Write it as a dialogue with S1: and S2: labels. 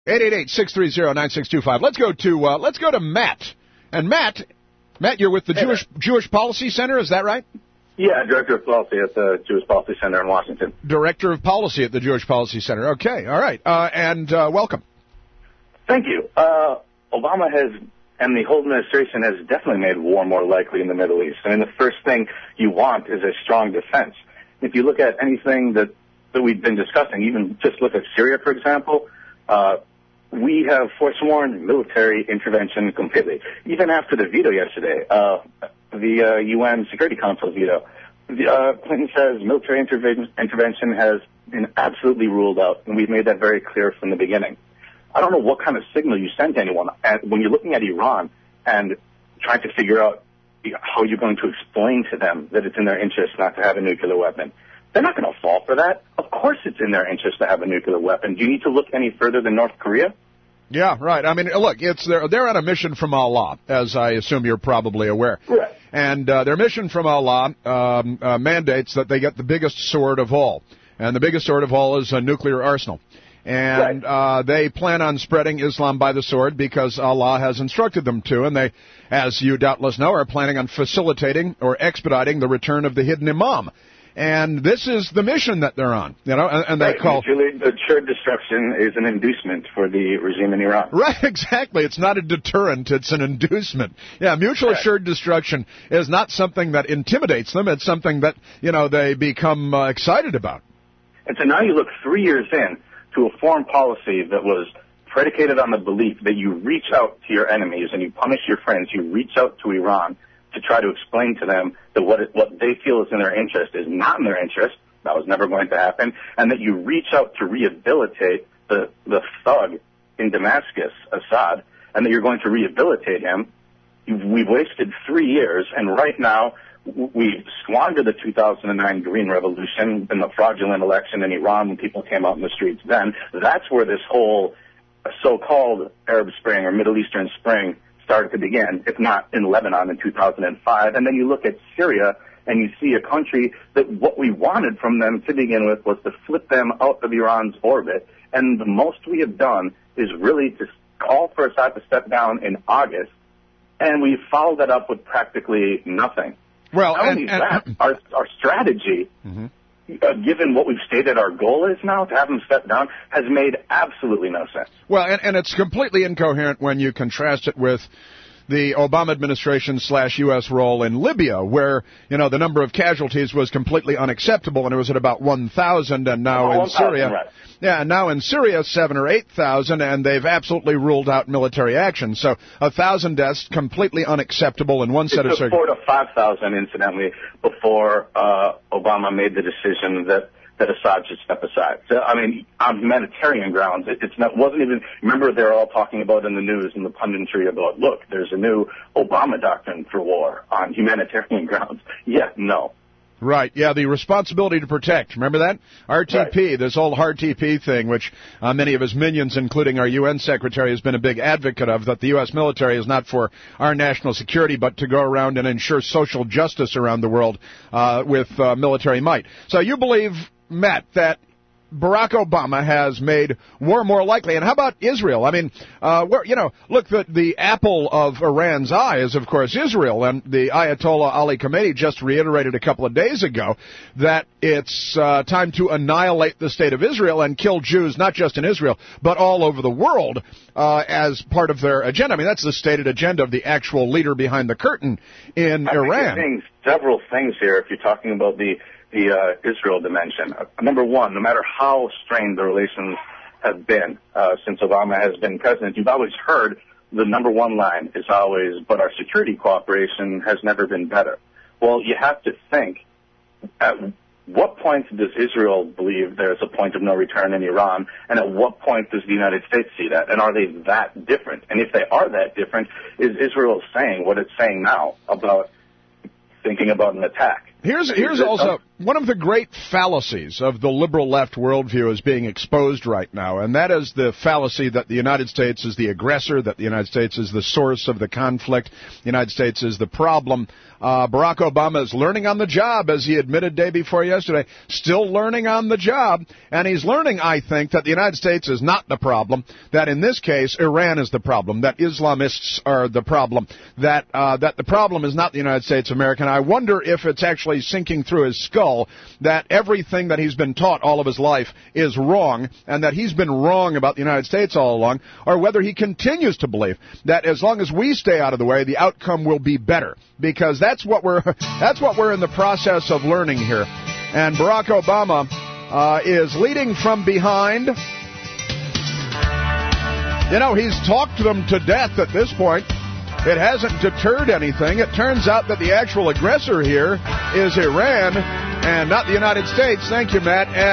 S1: 888-630-9625. Let's go to Matt. And Matt, you're with the Jewish Policy Center, is that right?
S2: Yeah, Director of Policy at the Jewish Policy Center in Washington.
S1: Director of Policy at the Jewish Policy Center. Okay, all right. And welcome.
S2: Thank you. Obama and the whole administration has definitely made war more likely in the Middle East. I mean, the first thing you want is a strong defense. If you look at anything that we've been discussing, even just look at Syria, for example, we have forsworn military intervention completely. Even after the veto yesterday, the UN Security Council veto, Clinton says military intervention has been absolutely ruled out, and we've made that very clear from the beginning. I don't know what kind of signal you send to anyone when you're looking at Iran and trying to figure out how you're going to explain to them that it's in their interest not to have a nuclear weapon. They're not going to fall for that. Of course it's in their interest to have a nuclear weapon. Do you need to look any further than North Korea?
S1: Yeah, right. I mean, look, they're on a mission from Allah, as I assume you're probably aware.
S2: Right.
S1: And their mission from Allah mandates that they get the biggest sword of all. And the biggest sword of all is a nuclear arsenal. And they plan on spreading Islam by the sword because Allah has instructed them to. And they, as you doubtless know, are planning on facilitating or expediting the return of the hidden imam. And this is the mission that they're on, and they call...
S2: Assured destruction is an inducement for the regime in Iran.
S1: Right, exactly. It's not a deterrent, it's an inducement. Yeah, mutual assured destruction is not something that intimidates them, it's something that, they become excited about.
S2: And so now you look 3 years in to a foreign policy that was predicated on the belief that you reach out to your enemies and you punish your friends, you reach out to Iran to try to explain to them that what they feel is in their interest is not in their interest. That was never going to happen. And that you reach out to rehabilitate the thug in Damascus, Assad, and that you're going to rehabilitate him. We've wasted 3 years, and right now we squandered the 2009 Green Revolution and the fraudulent election in Iran when people came out in the streets then. That's where this whole so-called Arab Spring or Middle Eastern Spring started to begin, if not in Lebanon in 2005. And then you look at Syria, and you see a country that what we wanted from them to begin with was to flip them out of Iran's orbit. And the most we have done is really to call for Assad to step down in August, and we followed that up with practically nothing.
S1: Well,
S2: our strategy, given what we've stated our goal is now, to have him step down, has made absolutely no sense.
S1: Well, and it's completely incoherent when you contrast it with the Obama administration / U.S. role in Libya, where, the number of casualties was completely unacceptable, and it was at about 1,000, and now in Syria,
S2: right.
S1: Yeah, and now in Syria, 7,000 or 8,000, and they've absolutely ruled out military action. So 1,000 deaths, completely unacceptable in one set of circumstances.
S2: 4,000 to 5,000, incidentally, before Obama made the decision that Assad should step aside. So, I mean, on humanitarian grounds, wasn't even, remember they're all talking about in the news and the punditry about, look, there's a new Obama doctrine for war on humanitarian grounds. Yeah, no.
S1: Right, yeah, the responsibility to protect. Remember that? RTP, right. This whole RTP thing, which many of his minions, including our UN secretary, has been a big advocate of, that the U.S. military is not for our national security, but to go around and ensure social justice around the world with military might. So you believe, Matt, that Barack Obama has made war more likely. And how about Israel? I mean, look, the apple of Iran's eye is, of course, Israel. And the Ayatollah Ali Khamenei just reiterated a couple of days ago that it's time to annihilate the state of Israel and kill Jews, not just in Israel, but all over the world as part of their agenda. I mean, that's the stated agenda of the actual leader behind the curtain in Iran.
S2: You're saying several things here if you're talking about the Israel dimension. Number one, no matter how strained the relations have been since Obama has been president, you've always heard the number one line is always, but our security cooperation has never been better. Well, you have to think, at what point does Israel believe there's a point of no return in Iran, and at what point does the United States see that? And are they that different? And if they are that different, is Israel saying what it's saying now about thinking about an attack?
S1: Here's also One of the great fallacies of the liberal left worldview is being exposed right now, and that is the fallacy that the United States is the aggressor, that the United States is the source of the conflict, the United States is the problem. Barack Obama is learning on the job, as he admitted day before yesterday, still learning on the job, and he's learning, I think, that the United States is not the problem, that in this case, Iran is the problem, that Islamists are the problem, that the problem is not the United States of America. And I wonder if it's actually sinking through his skull that everything that he's been taught all of his life is wrong, and that he's been wrong about the United States all along, or whether he continues to believe that as long as we stay out of the way, the outcome will be better, because that's what we're in the process of learning here. And Barack Obama is leading from behind. You know, he's talked them to death at this point. It hasn't deterred anything. It turns out that the actual aggressor here is Iran and not the United States. Thank you, Matt.